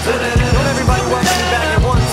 Don't everybody welcome me back at once.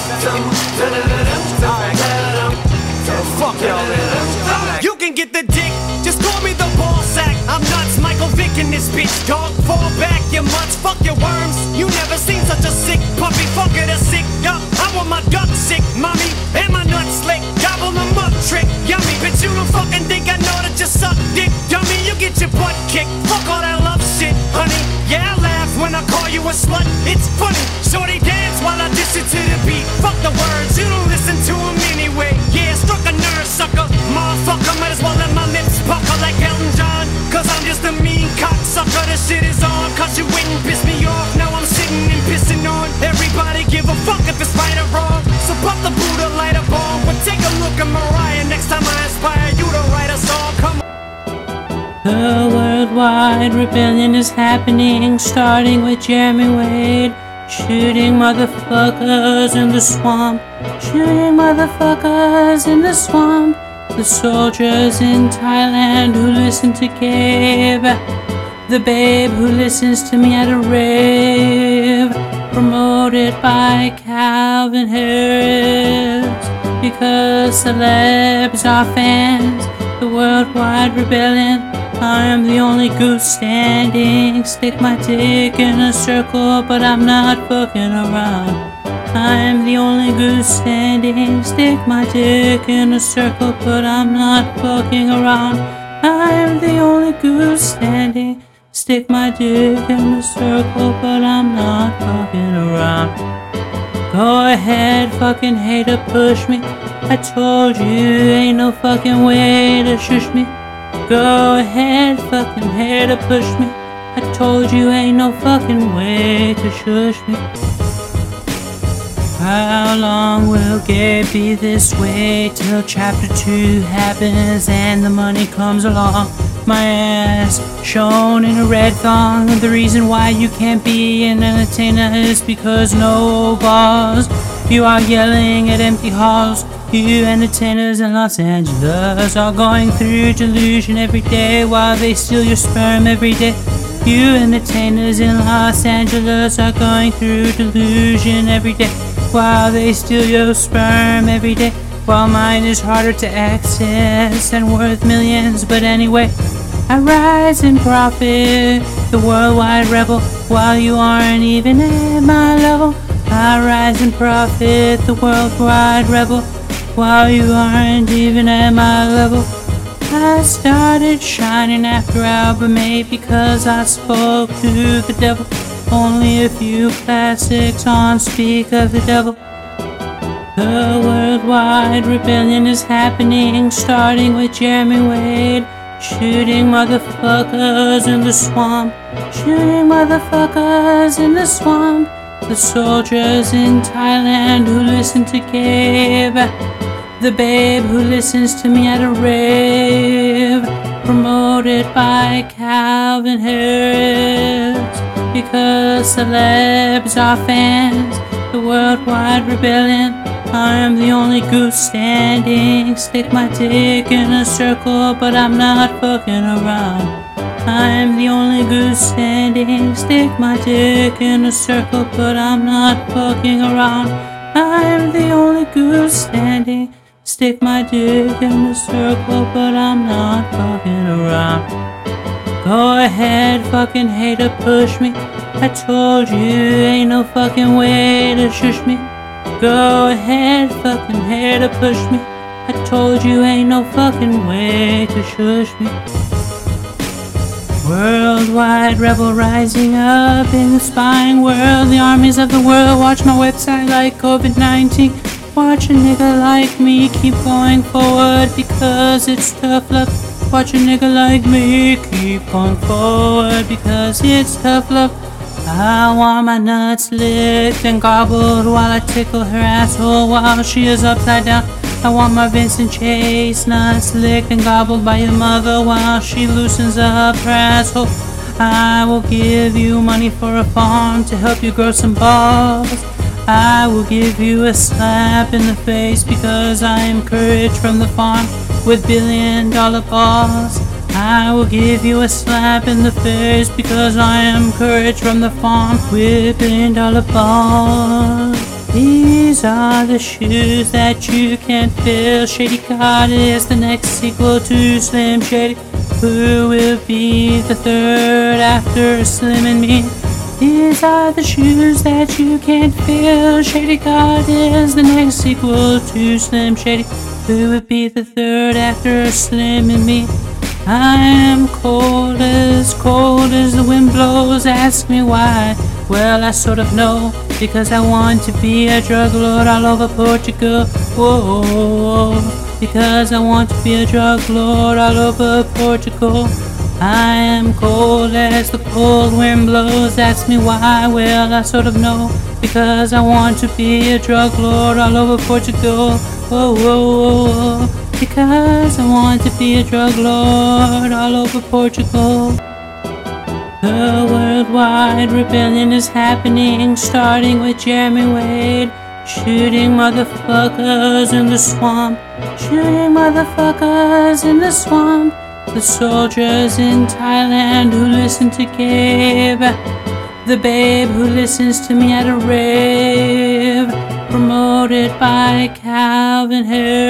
Fuck y'all, man. You can get the dick, just call me the ball sack. I'm nuts, Michael Vick in this bitch, dog. Fall back, you mutts, fuck your worms. You never seen such a sick puppy, fuck it, a sick duck. I want my duck sick, mommy, and my nuts slick. Gobble them up, trick, yummy. Bitch, you don't fucking think I know that you suck dick, dummy. You get your butt kicked, fuck all that love shit, honey. Yeah, I laugh when I call you a slut, it's funny. Shorty dance while I diss it to the beat. Fuck the words, you don't listen to them anyway. Yeah, struck a nerve, sucker. Motherfucker, might as well let my lips pucker like Elton John. Cause I'm just a mean cocksucker. This shit is on, cause you wouldn't piss me off. Now I'm sitting and pissing on everybody. Give a fuck if it's right or wrong. So pop the Buddha, light a bomb. But take a look at Mariah. Next time I inspire you to write a song. Come on. The worldwide rebellion is happening, starting with Jeremy Wade. Shooting motherfuckers in the swamp. Shooting motherfuckers in the swamp. The soldiers in Thailand who listen to Gabe. The babe who listens to me at a rave. Promoted by Calvin Harris. Because celebs are fans. The worldwide rebellion. I am the only goose standing. Stick my dick in a circle, but I'm not fucking around. I'm the only goose standing. Stick my dick in a circle, but I'm not fucking around. I'm the only goose standing. Stick my dick in a circle, but I'm not fucking around. Go ahead, fucking hater, push me. I told you, ain't no fucking way to shush me. Go ahead, fucking hater, push me. I told you, ain't no fucking way to shush me. How long will Gabe be this way till chapter 2 happens and the money comes along? My ass shown in a red thong. The reason why you can't be an entertainer is because no balls. You are yelling at empty halls. You entertainers in Los Angeles are going through delusion every day while they steal your sperm every day. You entertainers in Los Angeles are going through delusion every day while they steal your sperm every day. While mine is harder to access and worth millions, but anyway, I rise in profit, the worldwide rebel, while you aren't even at my level. I rise in profit, the worldwide rebel, while you aren't even at my level. I started shining after album 8 because I spoke to the devil. Only a few classics on Speak of the Devil. The worldwide rebellion is happening, starting with Jeremy Wade. Shooting motherfuckers in the swamp. Shooting motherfuckers in the swamp. The soldiers in Thailand who listen to Gabe. The babe who listens to me at a rave. Promoted by Calvin Harris. Because celebs are fans. The worldwide rebellion. I am the only goose standing. Stick my dick in a circle, but I'm not fucking around. I'm the only goose standing. Stick my dick in a circle, but I'm not fucking around. I'm the only goose standing. Stick my dick in a circle, but I'm not fucking around. Go ahead, fucking hater, push me. I told you, ain't no fucking way to shush me. Go ahead, fucking hater, push me. I told you, ain't no fucking way to shush me. Worldwide rebel rising up in the spying world. The armies of the world watch my website like COVID-19. Watch a nigga like me keep going forward because it's tough love. Watch a nigga like me keep going forward because it's tough love. I want my nuts licked and gobbled while I tickle her asshole while she is upside down. I want my Vincent Chase nuts licked and gobbled by your mother while she loosens up her asshole. I will give you money for a farm to help you grow some balls. I will give you a slap in the face because I am courage from the farm with $1 billion balls. I will give you a slap in the face because I am courage from the farm with $1 billion balls. These are the shoes that you can't fill. Shady God is the next sequel to Slim Shady. Who will be the third after Slim and me? These are the shoes that you can't fill. Shady God is the next sequel to Slim Shady. Who will be the third after Slim and me? I am cold as the wind blows. Ask me why. Well, I sort of know, because I want to be a drug lord all over Portugal. Whoa, because I want to be a drug lord all over Portugal. I am cold as the cold wind blows. Ask me why. Well, I sort of know, because I want to be a drug lord all over Portugal. Whoa, whoa, whoa, because I want to be a drug lord all over Portugal. The worldwide rebellion is happening, starting with Jeremy Wade. Shooting motherfuckers in the swamp. Shooting motherfuckers in the swamp. The soldiers in Thailand who listen to Gabe. The babe who listens to me at a rave. Promoted by Calvin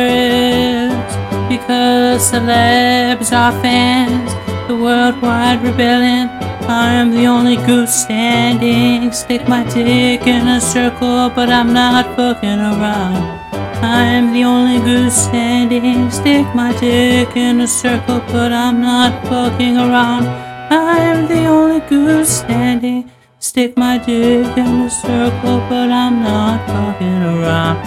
Harris. Because celebs are fans. The worldwide rebellion. I am the only goose standing. Stick my dick in a circle, but I'm not fucking around. I am the only goose standing. Stick my dick in a circle, but I'm not fucking around. I am the only goose standing. Stick my dick in a circle, but I'm not fucking around.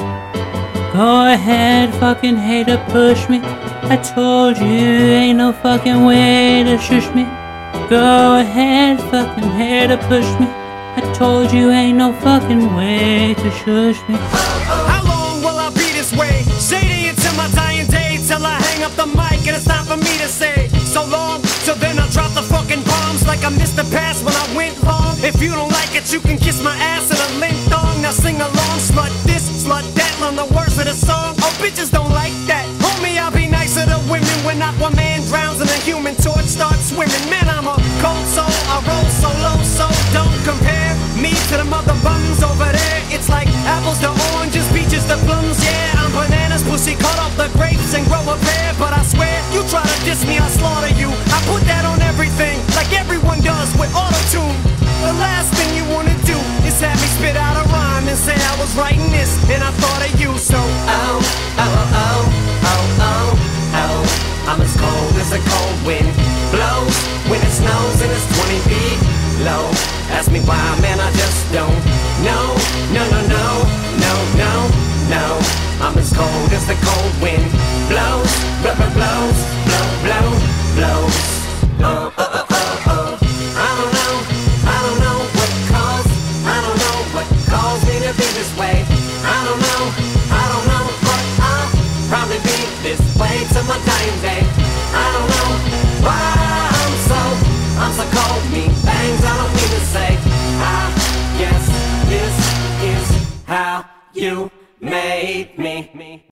Go ahead, fucking hater, push me. I told you, ain't no fucking way to shush me. Go ahead, fucking hater, push me. I told you, ain't no fucking way to shush me. How long will I be this way? Shady until my dying day, till I hang up the mic and it's time for me to say so long. So then I'll drop the fucking bombs like I missed the pass when I went long. If you don't like it, you can kiss my ass in a link thong. Now sing along, slut this, slut that, learn the words of the song. Oh, bitches don't like that. Homie, I'll be nicer to women when Aquaman drowns and a human torch starts swimming. Man, I'm a cold soul, I roll solo, so don't compare me to the mother bums over there. It's like apples to oranges, peaches to plums. Yeah, I'm bananas, pussy, cut off the grapes and grow a pear. But I swear, you try to diss me, I'll slaughter you. I put that on everything, like everyone does with auto-tune. The last thing you wanna do is have me spit out a rhyme and say I was writing this and I thought of you. So oh, oh, oh, oh, oh, oh, I'm as cold as a cold wind blows when it snows and it's 20 feet low. Ask me why, man, I just don't know. No, no, no, no, no, no. I'm as cold as the cold wind blows, blow, blow, blows, blow, blow, blows. Oh, oh, oh, oh, oh. I don't know what caused, I don't know what caused me to be this way. I don't know, but I'll probably be this way till my dying day. I don't know why I'm so cold, me things I don't mean to say. I guess this is how you made me.